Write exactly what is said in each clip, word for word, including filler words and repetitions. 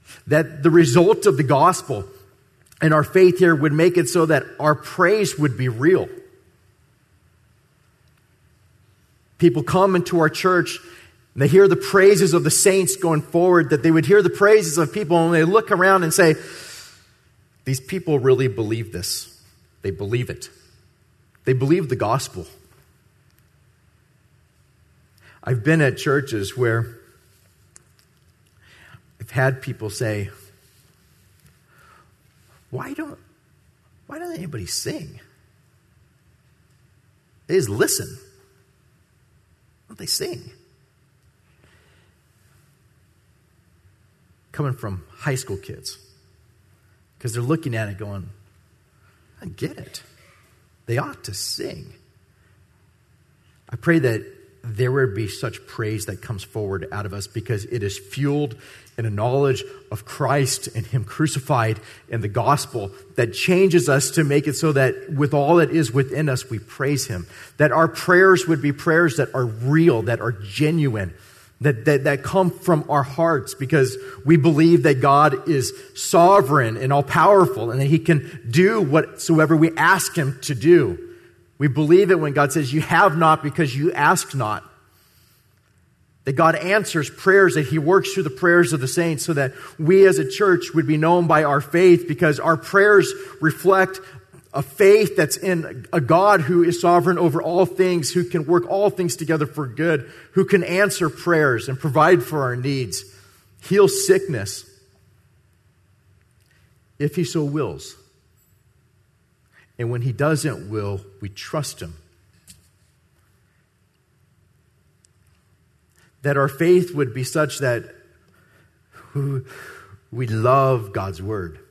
That the result of the gospel and our faith here would make it so that our praise would be real. People come into our church and they hear the praises of the saints going forward, that they would hear the praises of people and they look around and say, these people really believe this. They believe it. They believe the gospel. I've been at churches where I've had people say, why don't, why doesn't anybody sing? They just listen. Why don't they sing? Coming from high school kids. Because they're looking at it going, I get it. They ought to sing. I pray that there would be such praise that comes forward out of us because it is fueled in a knowledge of Christ and Him crucified and the gospel that changes us to make it so that with all that is within us, we praise Him. That our prayers would be prayers that are real, that are genuine, that, that, that come from our hearts because we believe that God is sovereign and all-powerful and that He can do whatsoever we ask Him to do. We believe it when God says, you have not because you ask not. That God answers prayers, that He works through the prayers of the saints so that we as a church would be known by our faith because our prayers reflect a faith that's in a God who is sovereign over all things, who can work all things together for good, who can answer prayers and provide for our needs, heal sickness, if He so wills. And when He doesn't will, we trust Him. That our faith would be such that we love God's Word.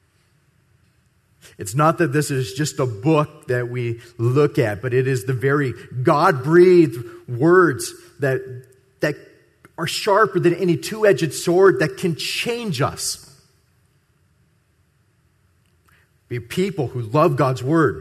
It's not that this is just a book that we look at, but it is the very God-breathed words that, that are sharper than any two-edged sword that can change us. Be people who love God's Word.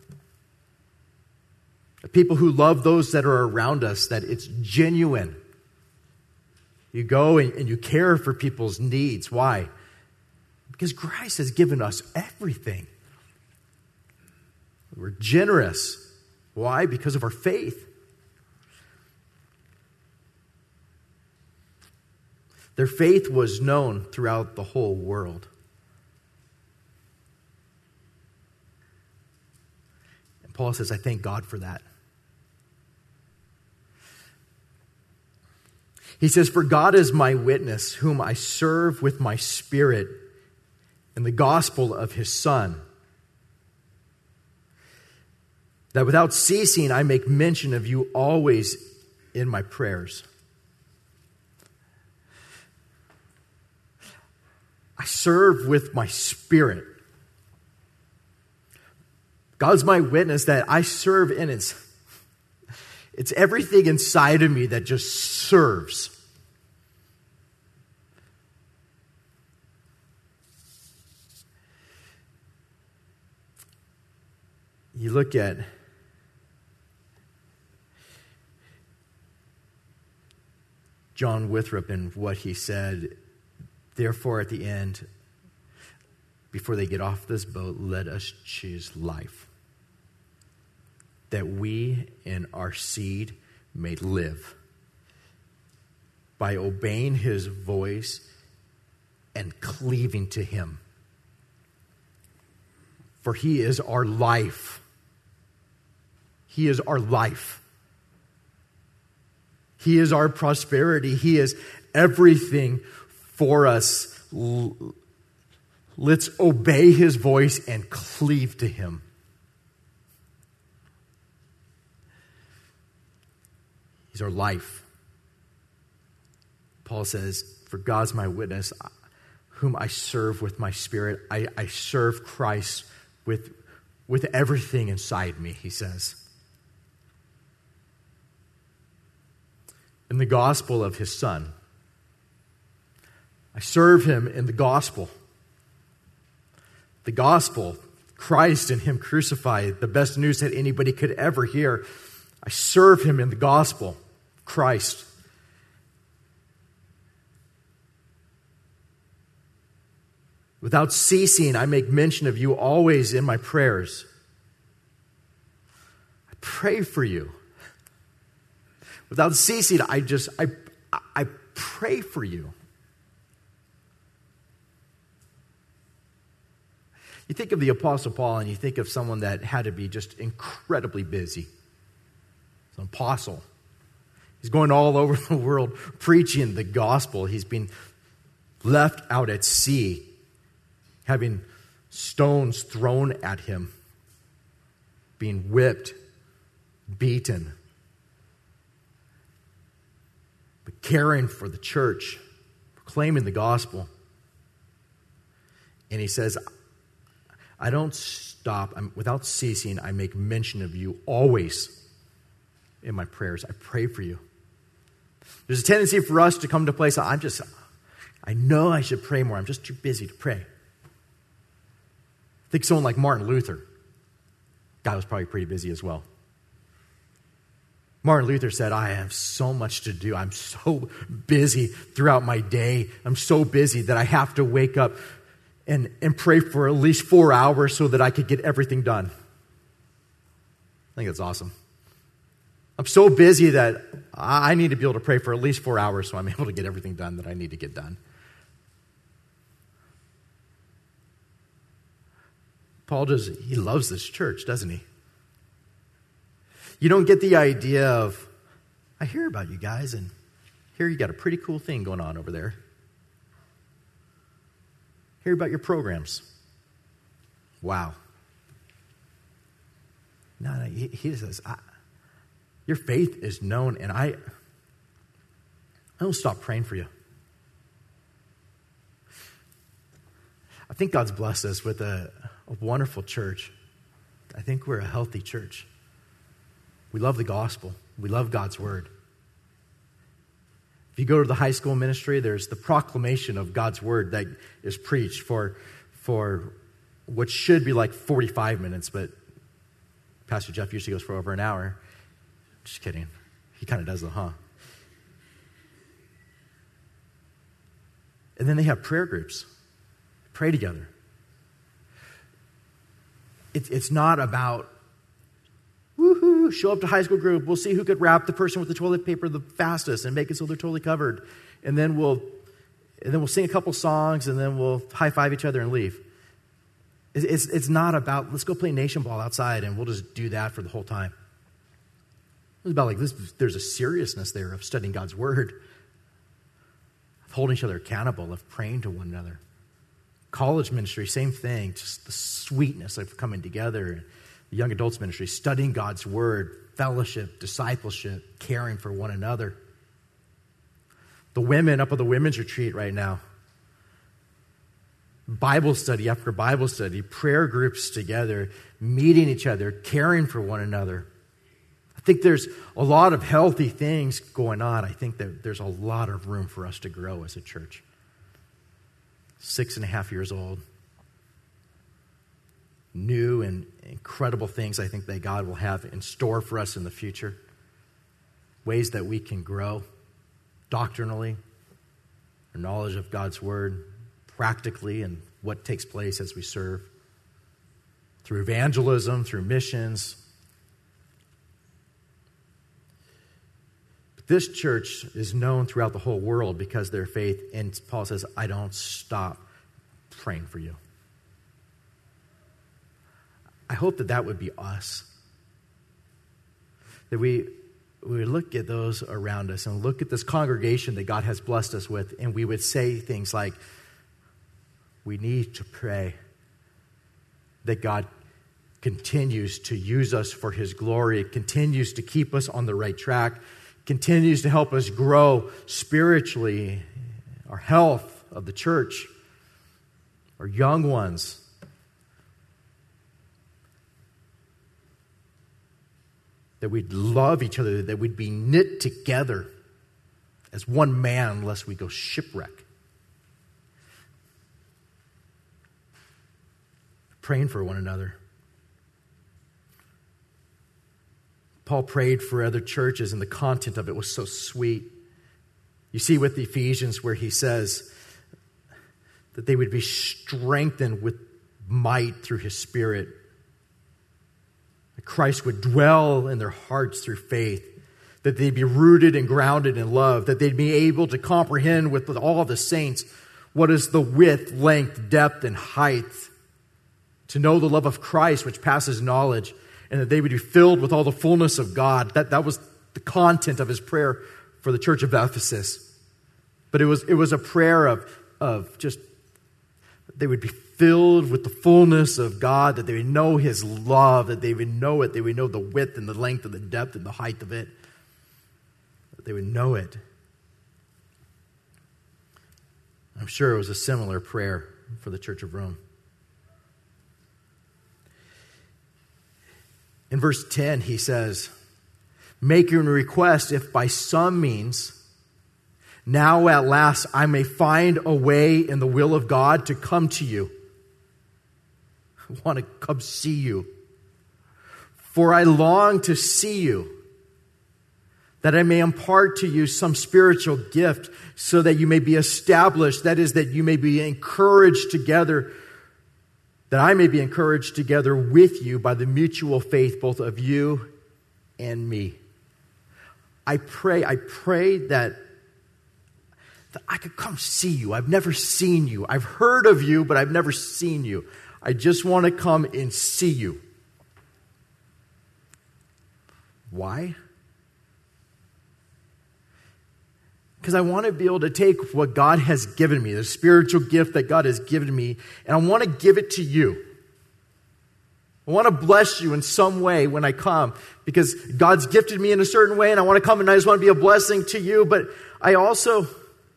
People who love those that are around us, that it's genuine. You go and, and you care for people's needs. Why? Because Christ has given us everything. We're generous. Why? Because of our faith. Their faith was known throughout the whole world. And Paul says, I thank God for that. He says, for God is my witness, whom I serve with my spirit in the gospel of His Son, that without ceasing I make mention of you always in my prayers. I serve with my spirit. God's my witness that I serve in His. It's everything inside of me that just serves. You look at John Withrop and what he said, therefore at the end, before they get off this boat, let us choose life, that we and our seed may live by obeying His voice and cleaving to Him. For He is our life. He is our life. He is our prosperity. He is everything for us. Let's obey His voice and cleave to Him. He's our life. Paul says, for God's my witness, whom I serve with my spirit. I, I serve Christ with, with everything inside me, he says. In the gospel of His Son. I serve Him in the gospel. The gospel, Christ and Him crucified, the best news that anybody could ever hear. I serve Him in the gospel. Christ. Without ceasing, I make mention of you always in my prayers. I pray for you. Without ceasing, I just, I, I pray for you. You think of the Apostle Paul and you think of someone that had to be just incredibly busy. He's an apostle. He's going all over the world preaching the gospel. He's been left out at sea, having stones thrown at him, being whipped, beaten, but caring for the church, proclaiming the gospel. And he says, I don't stop. I'm, without ceasing, I make mention of you always in my prayers. I pray for you. There's a tendency for us to come to a place, I'm just, I know I should pray more. I'm just too busy to pray. Think someone like Martin Luther. Guy was probably pretty busy as well. Martin Luther said, I have so much to do. I'm so busy throughout my day. I'm so busy that I have to wake up and, and pray for at least four hours so that I could get everything done. I think that's awesome. I'm so busy that I need to be able to pray for at least four hours so I'm able to get everything done that I need to get done. Paul does, he loves this church, doesn't he? You don't get the idea of, I hear about you guys, and here you got a pretty cool thing going on over there. Hear about your programs. Wow. No, no he, he says, I, your faith is known, and I, I don't stop praying for you. I think God's blessed us with a, a wonderful church. I think we're a healthy church. We love the gospel. We love God's word. If you go to the high school ministry, there's the proclamation of God's word that is preached for, for what should be like forty-five minutes, but Pastor Jeff usually goes for over an hour. Just kidding. He kind of does the huh. And then they have prayer groups. Pray together. It, it's not about, woohoo, show up to high school group. We'll see who could wrap the person with the toilet paper the fastest and make it so they're totally covered. And then we'll and then we'll sing a couple songs and then we'll high-five each other and leave. It's, it's, it's not about, let's go play nation ball outside and we'll just do that for the whole time. It's about like this, there's a seriousness there of studying God's word, of holding each other accountable, of praying to one another. College ministry, same thing, just the sweetness of coming together. The young adults ministry, studying God's word, fellowship, discipleship, caring for one another. The women up at the women's retreat right now, Bible study after Bible study, prayer groups together, meeting each other, caring for one another. I think there's a lot of healthy things going on. I think that there's a lot of room for us to grow as a church. Six and a half years old. New and incredible things I think that God will have in store for us in the future. Ways that we can grow doctrinally, our knowledge of God's word, practically, and what takes place as we serve. Through evangelism, through missions. But this church is known throughout the whole world because of their faith, and Paul says, I don't stop praying for you. I hope that that would be us. That we, we would look at those around us and look at this congregation that God has blessed us with, and we would say things like, we need to pray that God continues to use us for his glory, continues to keep us on the right track, continues to help us grow spiritually, our health of the church, our young ones. That we'd love each other, that we'd be knit together as one man, lest we go shipwreck. Praying for one another. Paul prayed for other churches, and the content of it was so sweet. You see with the Ephesians where he says that they would be strengthened with might through his Spirit, that Christ would dwell in their hearts through faith, that they'd be rooted and grounded in love, that they'd be able to comprehend with all of the saints what is the width, length, depth, and height, to know the love of Christ which passes knowledge, and that they would be filled with all the fullness of God. That, that was the content of his prayer for the church of Ephesus. But it was, it was a prayer of, of just, they would be filled with the fullness of God, that they would know his love, that they would know it, they would know the width and the length and the depth and the height of it. That they would know it. I'm sure it was a similar prayer for the Church of Rome. In verse ten, he says, "Make your request if by some means, now at last I may find a way in the will of God to come to you." I want to come see you. "For I long to see you, that I may impart to you some spiritual gift, so that you may be established," that is, that you may be encouraged together, that I may be encouraged together with you by the mutual faith both of you and me. I pray, I pray that, that I could come see you. I've never seen you. I've heard of you, but I've never seen you. I just want to come and see you. Why? Because I want to be able to take what God has given me, the spiritual gift that God has given me, and I want to give it to you. I want to bless you in some way when I come, because God's gifted me in a certain way, and I want to come and I just want to be a blessing to you. But I also,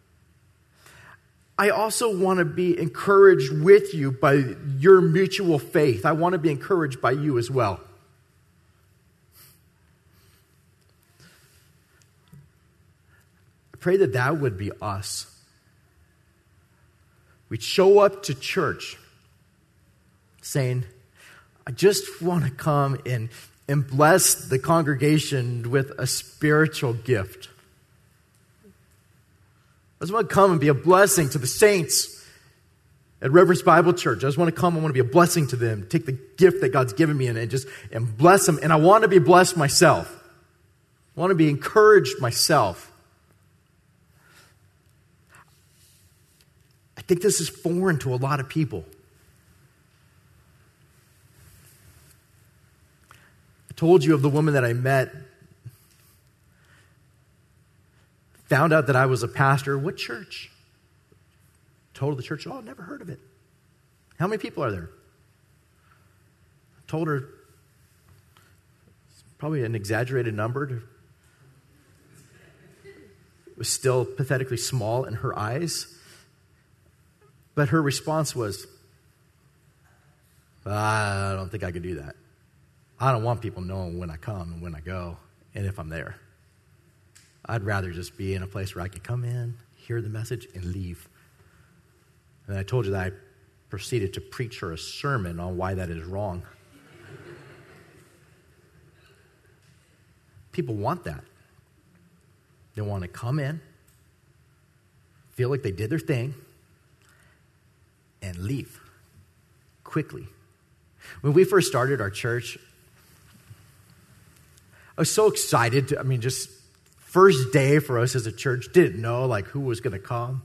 I also want to be encouraged with you by your mutual faith. I want to be encouraged by you as well. Pray that that would be us. We'd show up to church saying, I just want to come and, and bless the congregation with a spiritual gift. I just want to come and be a blessing to the saints at Rivers Bible Church. I just want to come, I want to be a blessing to them, take the gift that God's given me and, and just and bless them. And I want to be blessed myself. I want to be encouraged myself. I think this is foreign to a lot of people. I told you of the woman that I met. Found out that I was a pastor. What church? Told the church, oh, I've never heard of it. How many people are there? I told her, it's probably an exaggerated number. To, it was still pathetically small in her eyes. But her response was, I don't think I could do that. I don't want people knowing when I come and when I go and if I'm there. I'd rather just be in a place where I could come in, hear the message, and leave. And I told you that I proceeded to preach her a sermon on why that is wrong. People want that. They want to come in, feel like they did their thing, and leave quickly. When we first started our church, I was so excited. To, I mean, just first day for us as a church, didn't know like who was going to come.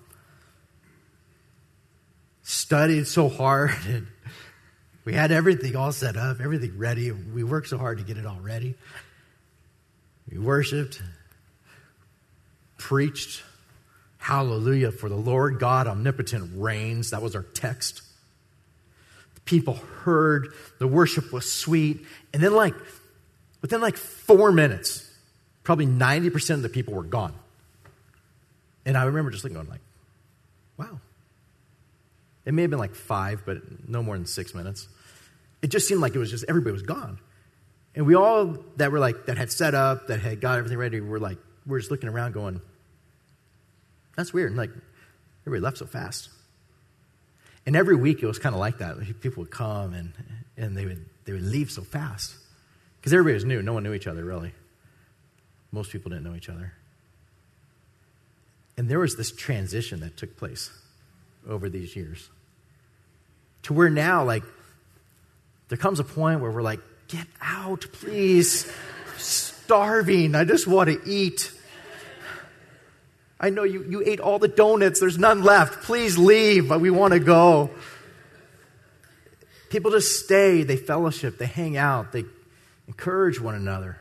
Studied so hard, and we had everything all set up, everything ready. We worked so hard to get it all ready. We worshiped, preached, hallelujah, for the Lord God omnipotent reigns. That was our text. The people heard, the worship was sweet. And then like, within like four minutes, probably ninety percent of the people were gone. And I remember just looking going like, wow. It may have been like five, but no more than six minutes. It just seemed like it was just, everybody was gone. And we all that were like, that had set up, that had got everything ready, were like, we're just looking around going, that's weird. And like, everybody left so fast. And every week it was kind of like that. People would come and, and they would they would leave so fast. Because everybody was new. No one knew each other, really. Most people didn't know each other. And there was this transition that took place. over these years. To where now, like, there comes a point where we're like, get out, please. I'm starving. I just want to eat. I know you, you ate all the donuts. There's none left. Please leave. We want to go. People just stay. They fellowship. They hang out. They encourage one another.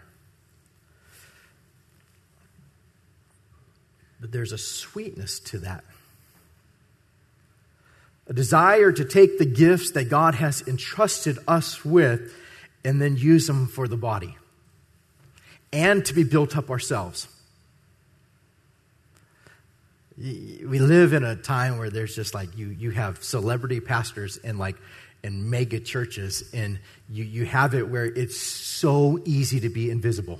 But there's a sweetness to that. A desire to take the gifts that God has entrusted us with and then use them for the body. And to be built up ourselves. We live in a time where there's just like, you you have celebrity pastors and like in mega churches, and you, you have it where it's so easy to be invisible.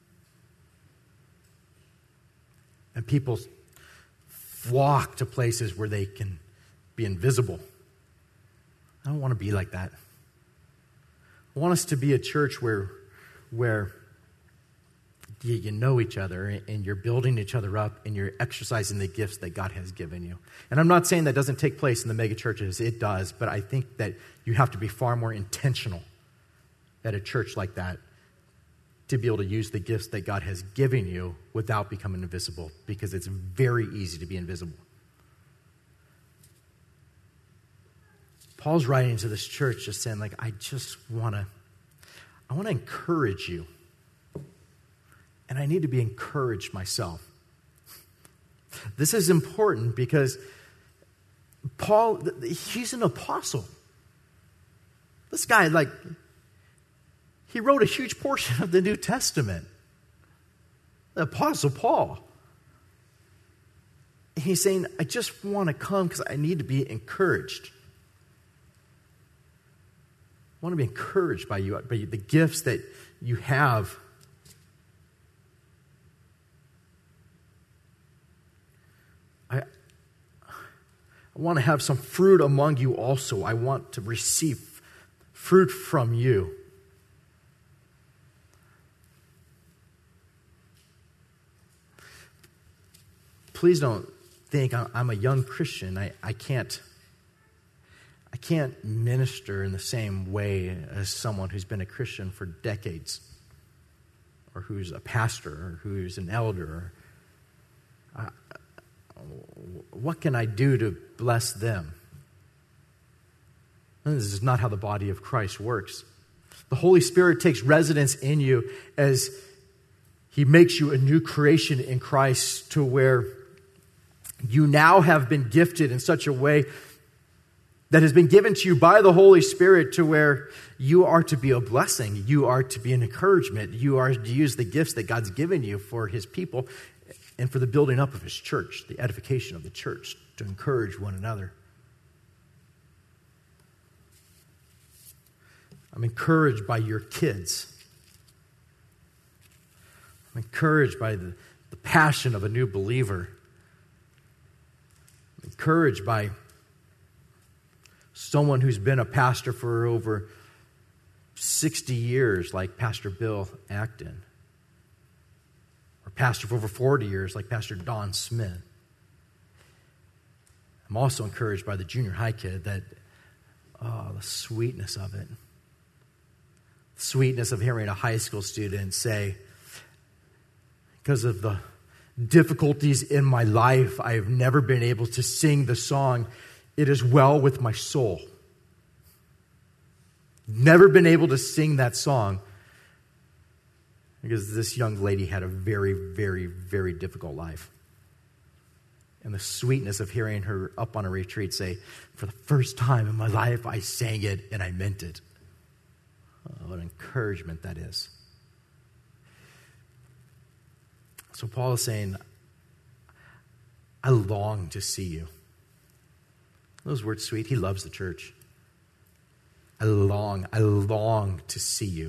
And people flock to places where they can be invisible. I don't want to be like that. I want us to be a church where, where you, you know each other and you're building each other up and you're exercising the gifts that God has given you. And I'm not saying that doesn't take place in the mega churches. It does. But I think that you have to be far more intentional at a church like that to be able to use the gifts that God has given you without becoming invisible, because it's very easy to be invisible. Paul's writing to this church just saying, like, I just want to, I want to encourage you. And I need to be encouraged myself. This is important because Paul, he's an apostle. This guy, like, he wrote a huge portion of the New Testament. The Apostle Paul. And he's saying, I just want to come because I need to be encouraged. I want to be encouraged by you, by the gifts that you have. I, I want to have some fruit among you also. I want to receive fruit from you. Please don't think I'm a young Christian. I, I can't I can't minister in the same way as someone who's been a Christian for decades, or who's a pastor, or who's an elder. Uh, what can I do to bless them? This is not how the body of Christ works. The Holy Spirit takes residence in you as He makes you a new creation in Christ, to where you now have been gifted in such a way that has been given to you by the Holy Spirit, to where you are to be a blessing. You are to be an encouragement. You are to use the gifts that God's given you for His people and for the building up of His church, the edification of the church, to encourage one another. I'm encouraged by your kids. I'm encouraged by the, the passion of a new believer. I'm encouraged by someone who's been a pastor for over sixty years, like Pastor Bill Acton. Or pastor for over forty years, like Pastor Don Smith. I'm also encouraged by the junior high kid, that, oh, the sweetness of it. The sweetness of hearing a high school student say, because of the difficulties in my life, I have never been able to sing the song, "It Is Well With My Soul." Never been able to sing that song because this young lady had a very, very, very difficult life. And the sweetness of hearing her up on a retreat say, for the first time in my life, I sang it and I meant it. Oh, what encouragement that is. So Paul is saying, I long to see you. Those words sweet. He loves the church. I long, I long to see you.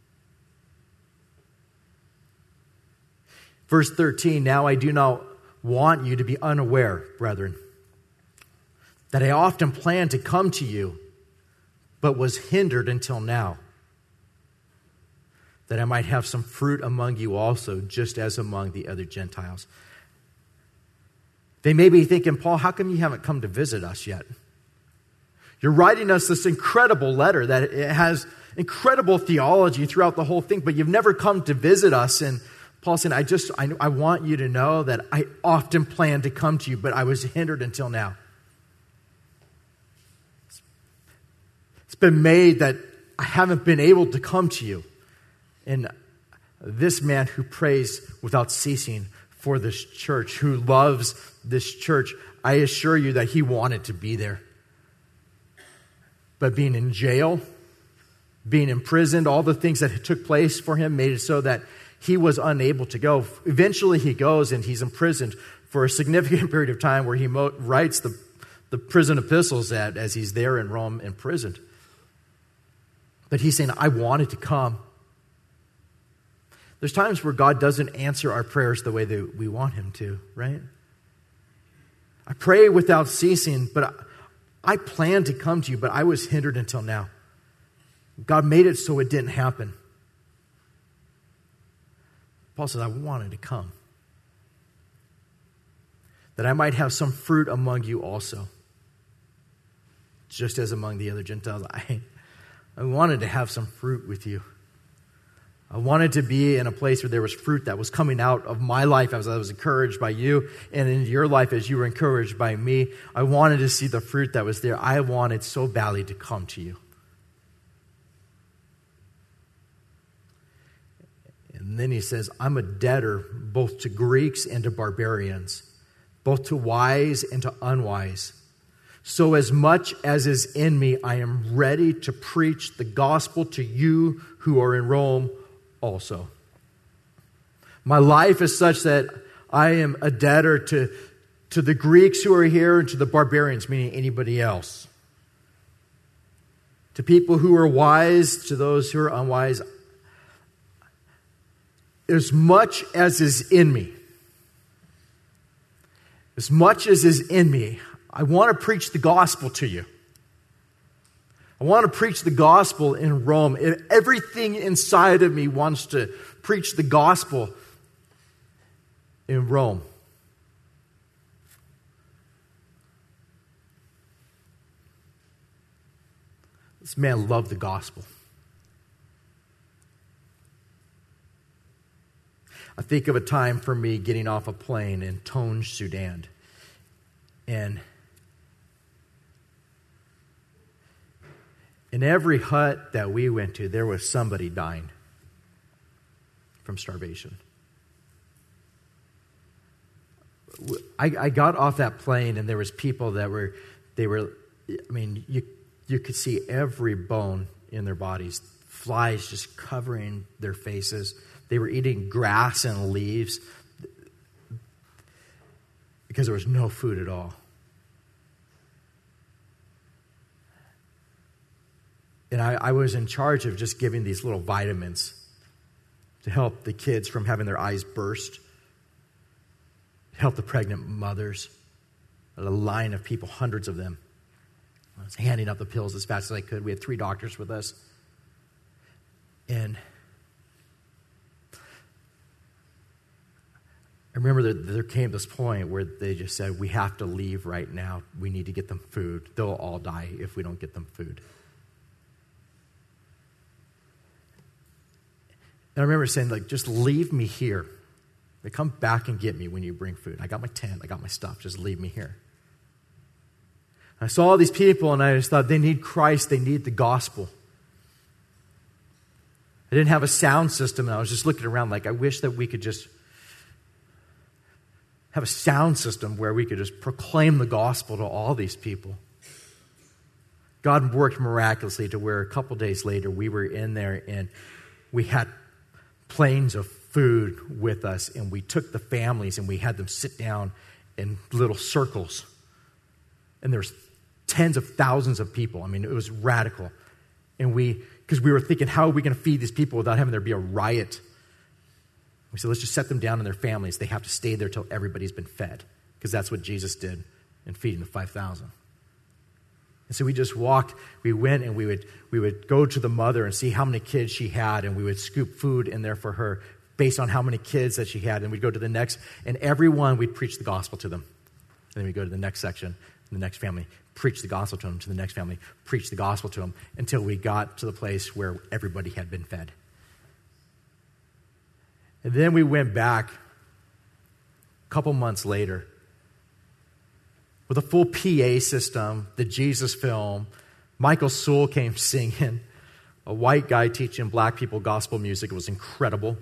Verse thirteen, now I do not want you to be unaware, brethren, that I often planned to come to you, but was hindered until now, that I might have some fruit among you also, just as among the other Gentiles. They may be thinking, Paul, how come you haven't come to visit us yet? You're writing us this incredible letter that it has incredible theology throughout the whole thing, but you've never come to visit us. And Paul's saying, I just, I, I want you to know that I often planned to come to you, but I was hindered until now. It's been made that I haven't been able to come to you. And this man who prays without ceasing for this church, who loves this church, I assure you that he wanted to be there. But being in jail, being imprisoned, all the things that took place for him made it so that he was unable to go. Eventually he goes and he's imprisoned for a significant period of time where he mo- writes the, the prison epistles at, as he's there in Rome imprisoned. But he's saying, I wanted to come. There's times where God doesn't answer our prayers the way that we want him to, right? I pray without ceasing, but I, I planned to come to you, but I was hindered until now. God made it so it didn't happen. Paul says, I wanted to come, that I might have some fruit among you also, just as among the other Gentiles. I, I wanted to have some fruit with you. I wanted to be in a place where there was fruit that was coming out of my life as I was encouraged by you, and in your life as you were encouraged by me. I wanted to see the fruit that was there. I wanted so badly to come to you. And then he says, I'm a debtor both to Greeks and to barbarians, both to wise and to unwise. So as much as is in me, I am ready to preach the gospel to you who are in Rome also. My life is such that I am a debtor to, to the Greeks who are here and to the barbarians, meaning anybody else. To people who are wise, to those who are unwise. As much as is in me, as much as is in me, I want to preach the gospel to you. I want to preach the gospel in Rome. Everything inside of me wants to preach the gospel in Rome. This man loved the gospel. I think of a time for me getting off a plane in Tonj, Sudan. And in every hut that we went to, there was somebody dying from starvation. I, I got off that plane and there was people that were, they were, I mean, you, you could see every bone in their bodies, flies just covering their faces. They were eating grass and leaves because there was no food at all. And I, I was in charge of just giving these little vitamins to help the kids from having their eyes burst, help the pregnant mothers, a line of people, hundreds of them. I was handing out the pills as fast as I could. We had three doctors with us. And I remember that there came this point where they just said, we have to leave right now. We need to get them food. They'll all die if we don't get them food. And I remember saying, like, just leave me here. They come back and get me when you bring food. I got my tent. I got my stuff. Just leave me here. I saw all these people, and I just thought, they need Christ. They need the gospel. I didn't have a sound system, and I was just looking around like, I wish that we could just have a sound system where we could just proclaim the gospel to all these people. God worked miraculously to where a couple days later we were in there and we had planes of food with us, and we took the families and we had them sit down in little circles. And there's tens of thousands of people. I mean, it was radical. And we, because we were thinking, how are we going to feed these people without having there be a riot? We said, let's just set them down in their families. They have to stay there till everybody's been fed, because that's what Jesus did in feeding the five thousand. And so we just walked, we went and we would we would go to the mother and see how many kids she had, and we would scoop food in there for her based on how many kids that she had. And we'd go to the next, and everyone, we'd preach the gospel to them. then we go to the next section, the next family, preach the gospel to them, to the next family, preach the gospel to them, until we got to the place where everybody had been fed. And then we went back a couple months later with a full P A system, the Jesus film. Michael Sewell came singing. A white guy teaching black people gospel music. It was incredible.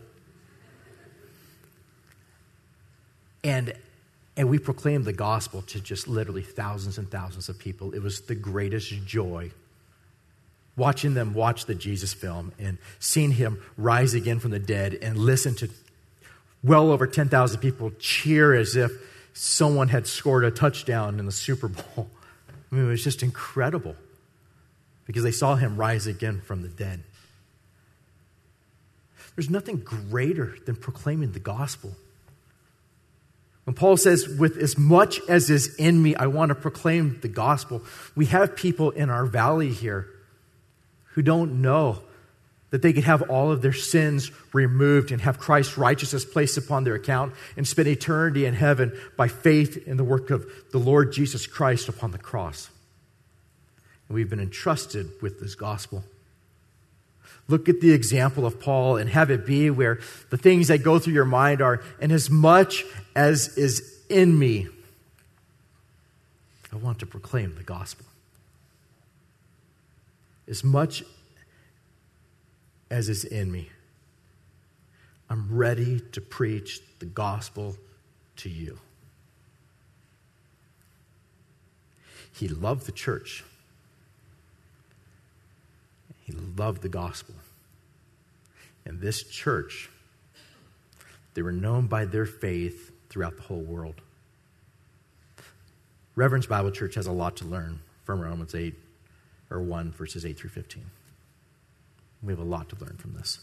And, and we proclaimed the gospel to just literally thousands and thousands of people. It was the greatest joy watching them watch the Jesus film and seeing him rise again from the dead and listen to well over ten thousand people cheer as if someone had scored a touchdown in the Super Bowl. I mean, it was just incredible because they saw him rise again from the dead. There's nothing greater than proclaiming the gospel. When Paul says, with as much as is in me, I want to proclaim the gospel, we have people in our valley here who don't know that they could have all of their sins removed and have Christ's righteousness placed upon their account and spend eternity in heaven by faith in the work of the Lord Jesus Christ upon the cross. And we've been entrusted with this gospel. Look at the example of Paul and have it be where the things that go through your mind are, and as much as is in me, I want to proclaim the gospel. As much as is in me, I'm ready to preach the gospel to you. He loved the church. He loved the gospel. And this church, they were known by their faith throughout the whole world. Reverend's Bible Church has a lot to learn from Romans eight, or one, verses eight through fifteen. We have a lot to learn from this.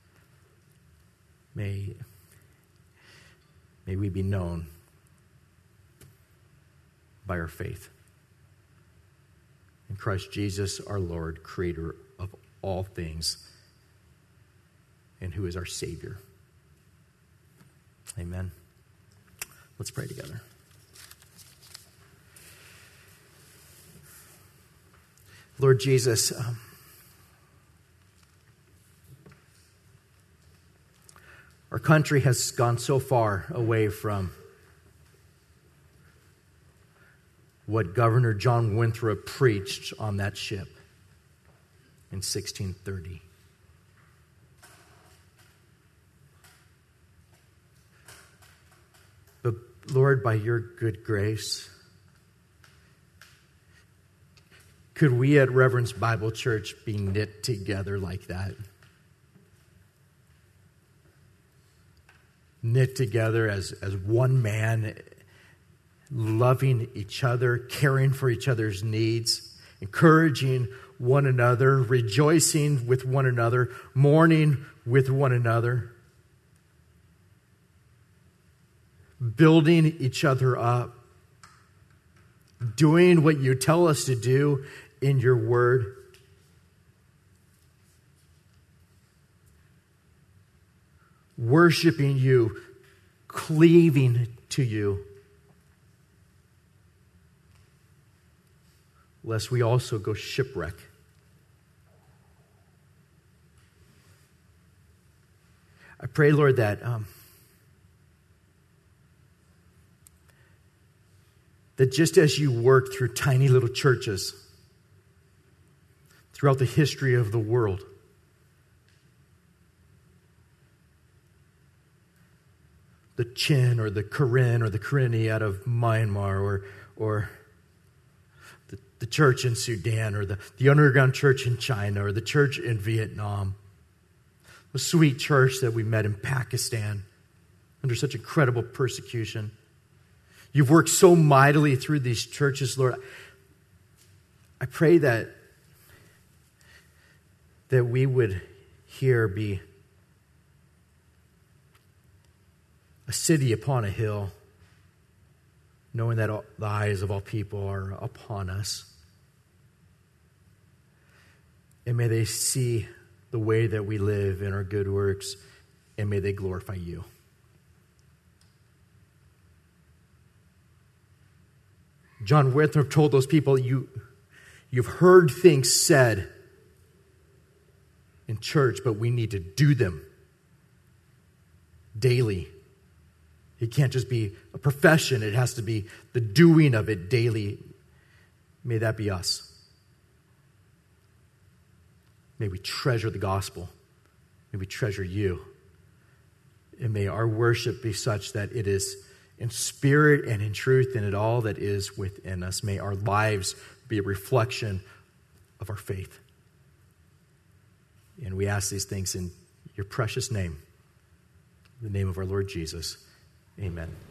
May, may we be known by our faith in Christ Jesus, our Lord, creator of all things, and who is our Savior. Amen. Let's pray together. Lord Jesus, um, our country has gone so far away from what Governor John Winthrop preached on that ship in sixteen thirty. But Lord, by your good grace, could we at Reverend's Bible Church be knit together like that? Knit together as, as one man, loving each other, caring for each other's needs, encouraging one another, rejoicing with one another, mourning with one another, building each other up, doing what you tell us to do in your word. Worshiping you, cleaving to you, lest we also go shipwreck. I pray, Lord, that um, that just as you work through tiny little churches throughout the history of the world, the Chin or the Karen or the Karenni out of Myanmar, or or the, the church in Sudan, or the, the underground church in China, or the church in Vietnam, the sweet church that we met in Pakistan under such incredible persecution. You've worked so mightily through these churches, Lord. I pray that, that we would here be a city upon a hill, knowing that all, the eyes of all people are upon us. And may they see the way that we live in our good works, and may they glorify you. John Winthrop told those people, you, you've heard things said in church, but we need to do them daily. It can't just be a profession. It has to be the doing of it daily. May that be us. May we treasure the gospel. May we treasure you. And may our worship be such that it is in spirit and in truth and in all that is within us. May our lives be a reflection of our faith. And we ask these things in your precious name, in the name of our Lord Jesus. Amen.